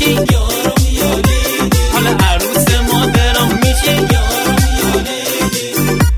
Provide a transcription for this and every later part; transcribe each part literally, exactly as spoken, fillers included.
میشی یارم یا لیلی، حالا عروس مادرم میشی یارم یا لیلی.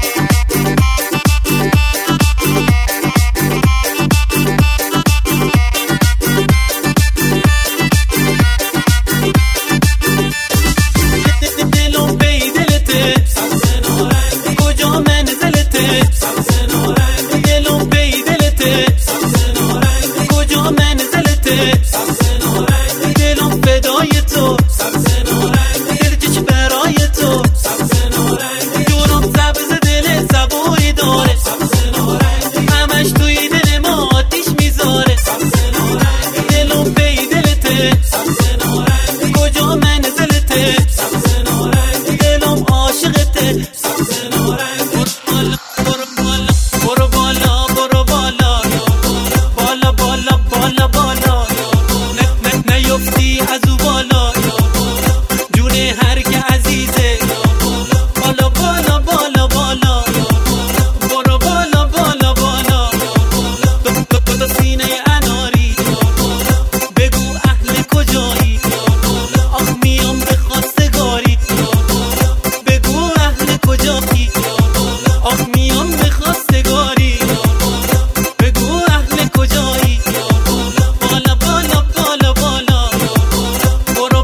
دلم بی دلته سبز نارنگی، کجا منزلته سبز نارنگی، دلم بی دلته سبز نارنگی، کجا منزلته سبز نارنگی، دلم فدای تو سبز نارنگی، دلچش برای تو سبز نارنگی، جونم سبز دل صبوری داره سبز نارنگی، همش توی دل ما آتیش میذاره سبز نارنگی، دلم بی دلته سبز نارنگی، کجا منزلته سبز نارنگی، دلم عاشقته سبز نارنگی. برو بالا برو بالا برو بالا بالا بالا بالا بالا، نه نه نیفتی از او بالا، جون هر که عزیزه بالا بالا بالا بالا، برو بالا بالا بالا، دو دو تا سینه اناری، بگو اهل کجایی، آخ میام به خواستگاری، بگو اهل کجایی، آخ میام به خواستگاری، بگو اهل کجایی، بالا بالا بالا بالا، برو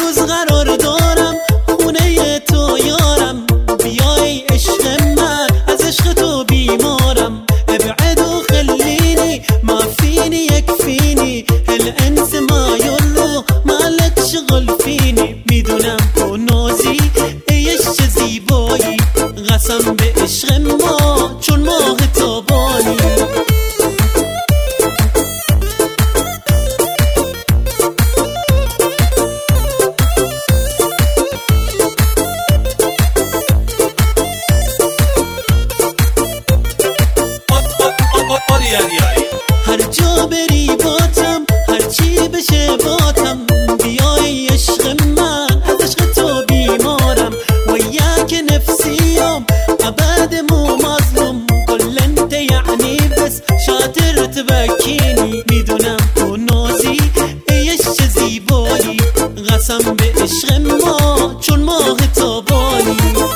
روز قرار دارم خونه تو یارم، بیای عشق من از عشق تو بیمارم. ابعد و خليني ما فيني يكفيني الانس ما يلو مالك شغل فيني. میدونم تو نازی ایش چه زیبایی، قسم به عشق ما چون ماه تابانی. هر جا بری باتم، هر چی بشه باتم، بیای عشق من از عشق تو بیمارم. و یک نفسیم ابد مو مظلوم، کل انت یعنی بس شاطر تبکینی. میدونم تو نازی ایش چه زیبایی، قسم به عشق ما چون ماه تابانی.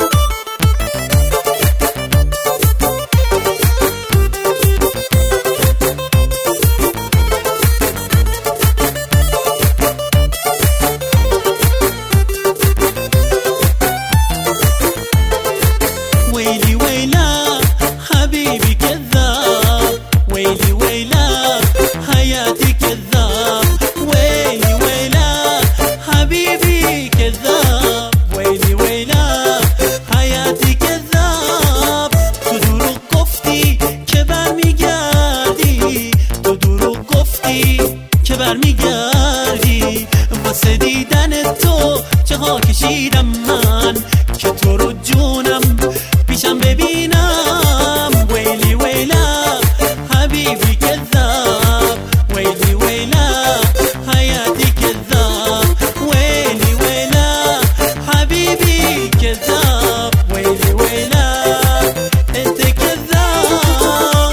ويلي ويلا حبيبي كذاب، ويلي ويلا حياتي كذاب، ويلي ويلا حبيبي كذاب، ويلي ويلا حياتي كذاب. تو دروغ گفتی که برمیگردی، تو دروغ گفتی که برمیگردی. واسه دیدن تو چه ها کشیدم من که تو رو جونم پیشم ببینم. ویلی ویلا حبیبی کذاب، ویلی ویلا حیاتی کذاب، ویلی ویلا حبیبی کذاب، ویلی ویلا انت کذاب.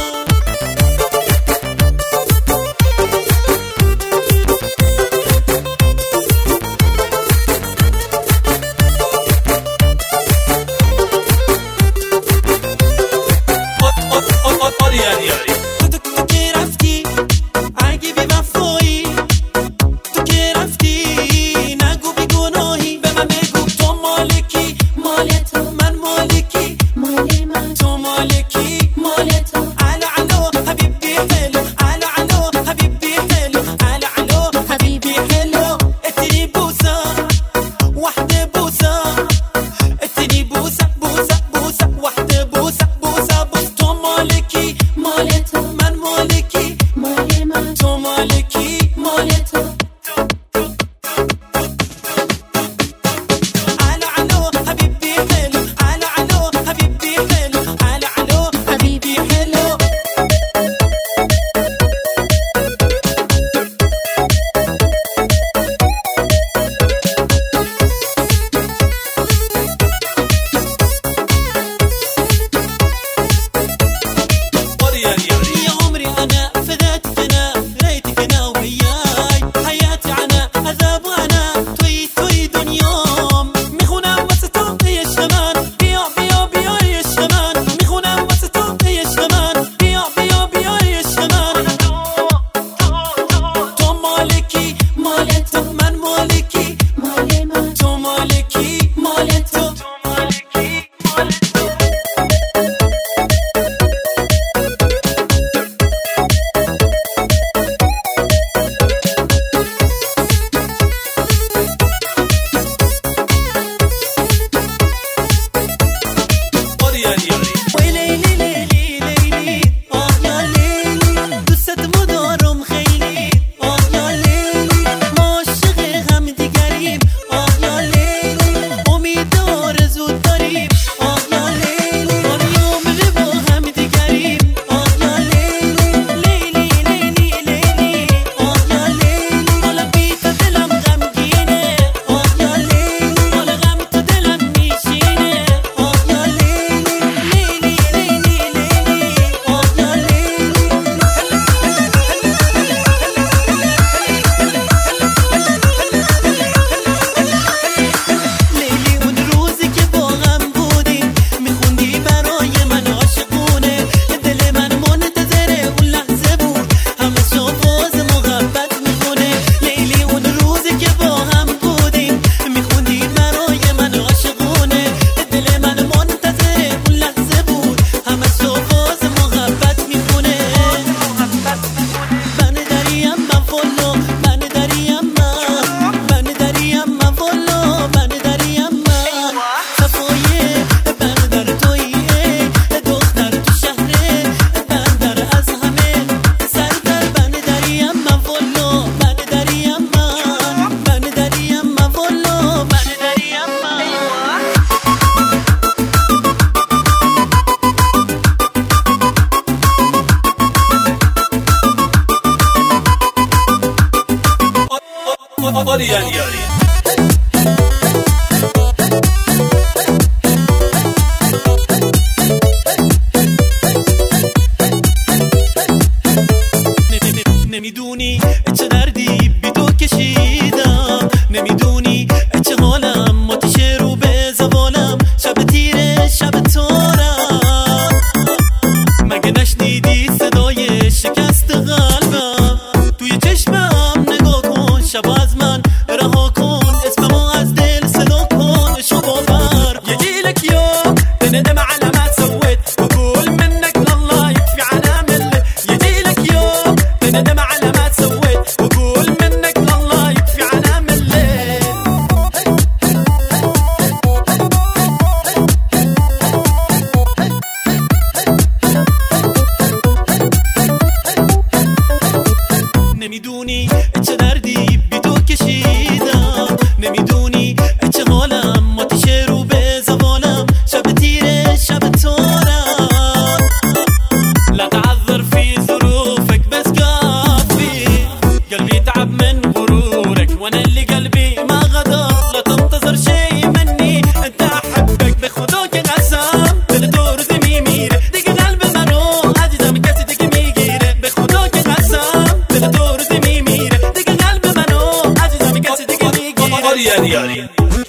یاری یاری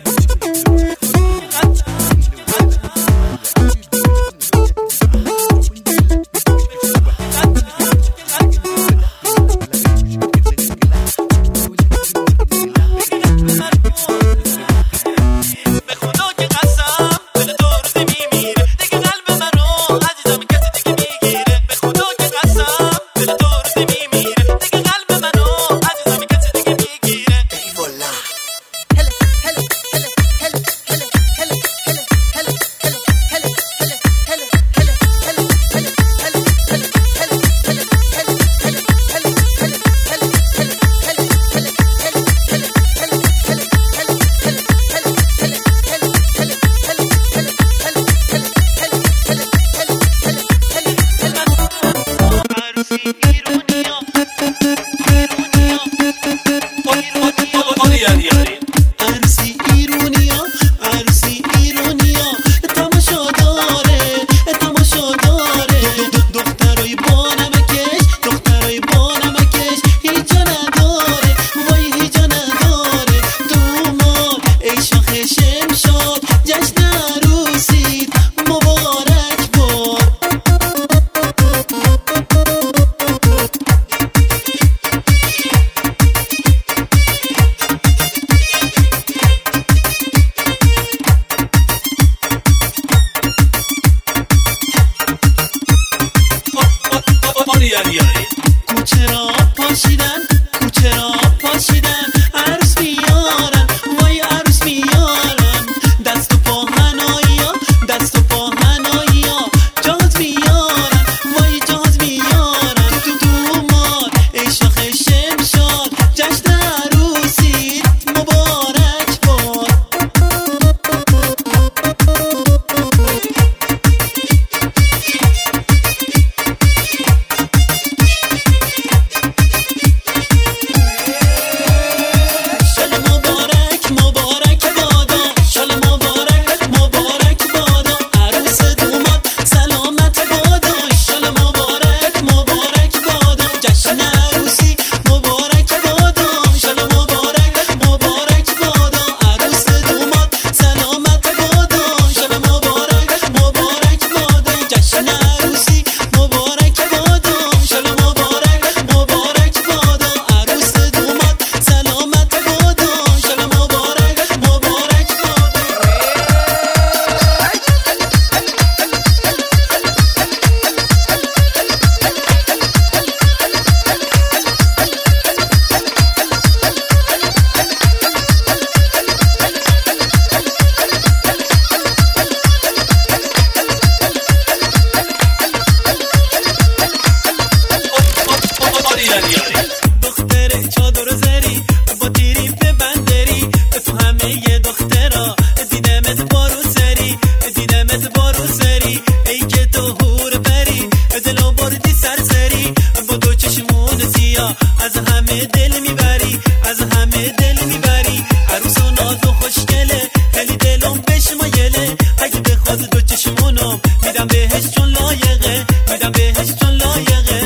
کوچه را پاشیدن کوچه را پاشیدن عروس میارن وای عروس میارن دست و پا هنایی ها دست و پا هنایی ها جاز میارن وای جاز میارن تو تو مار ای شاخ شمشاد جشن عروسیت مبارک باد دختر چادر زری با تیری به بندری تو همه دخترا دیدمت بارو سری دیدمت بارو سری ای که تو هور بری دلو بردی سرسری با دو چشمون سیاه از همه دل میبری از همه دل میبری عروس و ناز و خوشگله خیلی دلم بهش مایله اگه بخواد دو چشمونم میدم بهش چون لایقه میدم بهش چون لایقه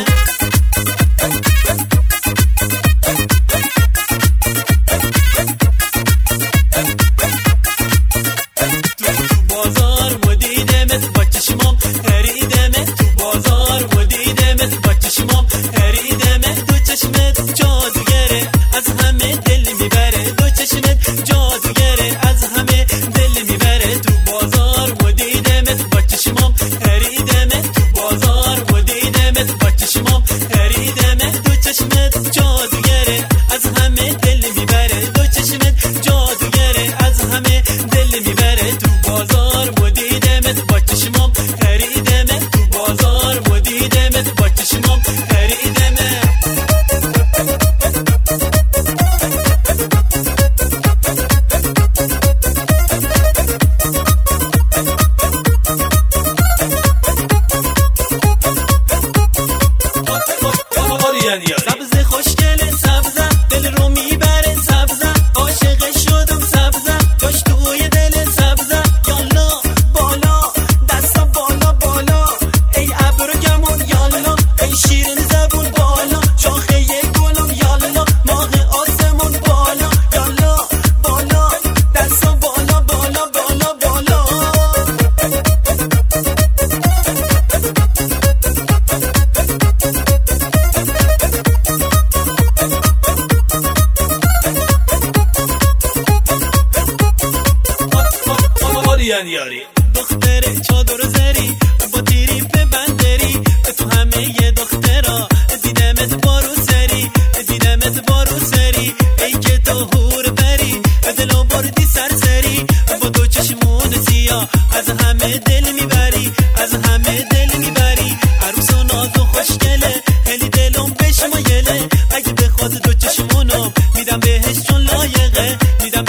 We'll be right back. بیان یاری. دختر چادر زری با تیری به بندری، تو همه یه دخترا دیدمت بارو سری، دیدمت بارو سری، ای که تو هور بری دلو بردی سرسری، با دو چشمون سیاه از همه دل میبری، از همه دل میبری. عروس و ناز و خوشگله خیلی دلم بهش مایله، اگه بخواد دو چشمونم میدم بهش چون لایقه، میدم